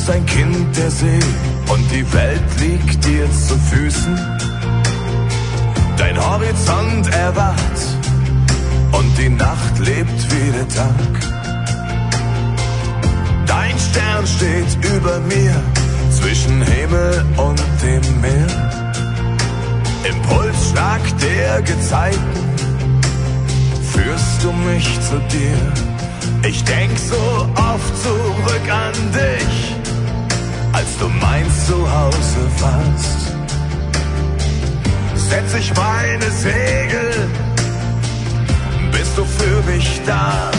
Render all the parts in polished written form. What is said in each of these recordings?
ein Kind der See und die Welt liegt dir zu Füßen. Dein Horizont erwacht und die Nacht lebt wie der Tag. Dein Stern steht über mir, zwischen Himmel und dem Meer. Impulsschlag der Gezeiten, führst du mich zu dir. Ich denk so oft zurück an dich, als du mein Zuhause warst. Setz ich meine Segel, bist du für mich da.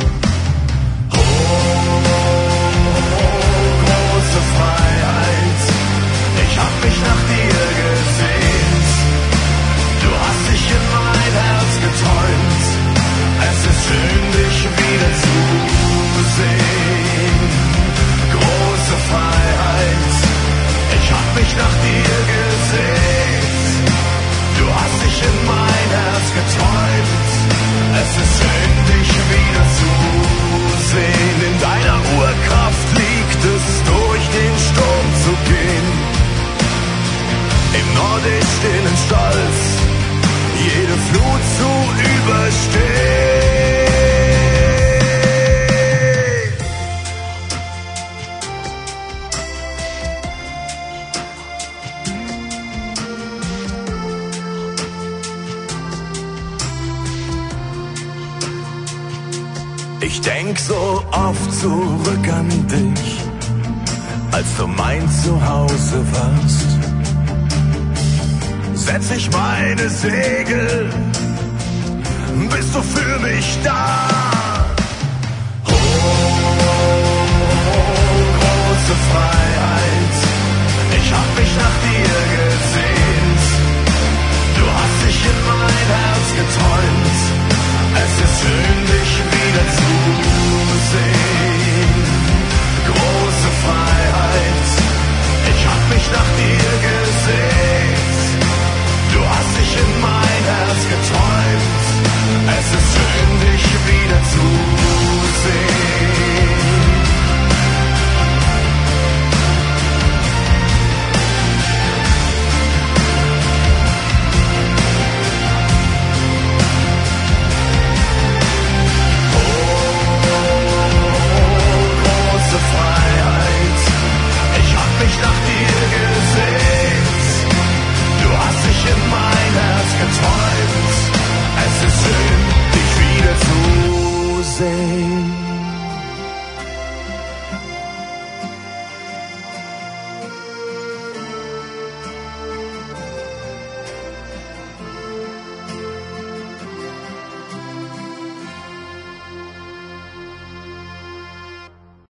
Große Freiheit, ich hab mich nach dir gesehnt. Du hast dich in mein Herz geträumt. Es ist schön, dich wieder zu sehen. Große Freiheit, ich hab mich nach dir gesehnt. Du hast dich in mein Herz geträumt. Es ist schön, dich wieder zu sehen. In deiner Urkraft liegt es, durch den Sturm zu gehen. Im nordisch-stillen Stolz jede Flut zu überstehen. Ich denk so oft zurück an dich, als du mein Zuhause warst. Setz ich meine Segel, bist du für mich da.